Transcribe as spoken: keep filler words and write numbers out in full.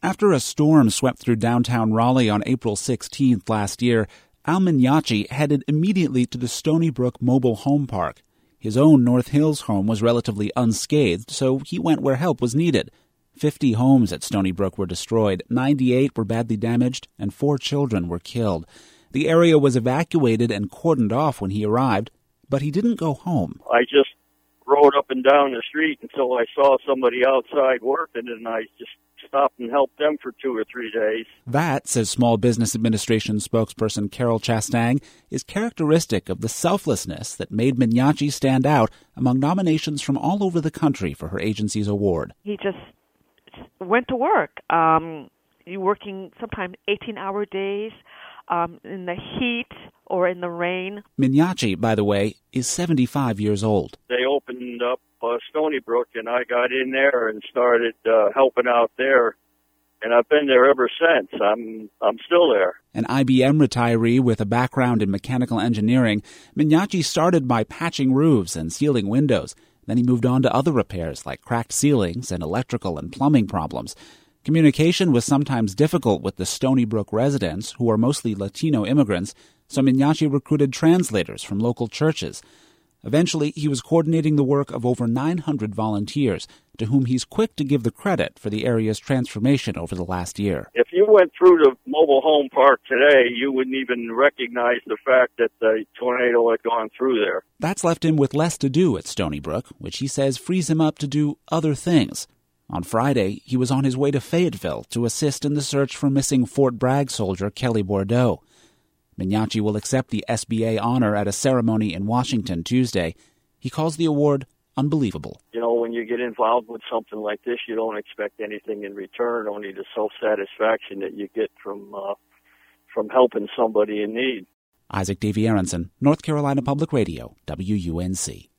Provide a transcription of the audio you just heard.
After a storm swept through downtown Raleigh on April sixteenth last year, Al Mignacci headed immediately to the Stony Brook Mobile Home Park. His own North Hills home was relatively unscathed, so he went where help was needed. Fifty homes at Stony Brook were destroyed, ninety-eight were badly damaged, and four children were killed. The area was evacuated and cordoned off when he arrived, but he didn't go home. I just rode up and down the street until I saw somebody outside working, and I just stopped and helped them for two or three days. That, says Small Business Administration spokesperson Carol Chastang, is characteristic of the selflessness that made Mignacci stand out among nominations from all over the country for her agency's award. He just went to work. Um, you're working sometimes eighteen-hour days um, in the heat or in the rain. Mignacci, by the way, is seventy-five years old. They opened up uh, Stony Brook, and I got in there and started uh, helping out there. And I've been there ever since. I'm I'm still there. An I B M retiree with a background in mechanical engineering, Mignacci started by patching roofs and sealing windows. Then he moved on to other repairs like cracked ceilings and electrical and plumbing problems. Communication was sometimes difficult with the Stony Brook residents, who are mostly Latino immigrants, so Mignacci recruited translators from local churches. Eventually, he was coordinating the work of over nine hundred volunteers, to whom he's quick to give the credit for the area's transformation over the last year. If you went through the mobile home park today, you wouldn't even recognize the fact that the tornado had gone through there. That's left him with less to do at Stony Brook, which he says frees him up to do other things. On Friday, he was on his way to Fayetteville to assist in the search for missing Fort Bragg soldier Kelly Bordeaux. Mignacci will accept the S B A honor at a ceremony in Washington Tuesday. He calls the award unbelievable. You know, when you get involved with something like this, you don't expect anything in return, only the self-satisfaction that you get from uh, from helping somebody in need. Isaac Davy Aronson, North Carolina Public Radio, W U N C.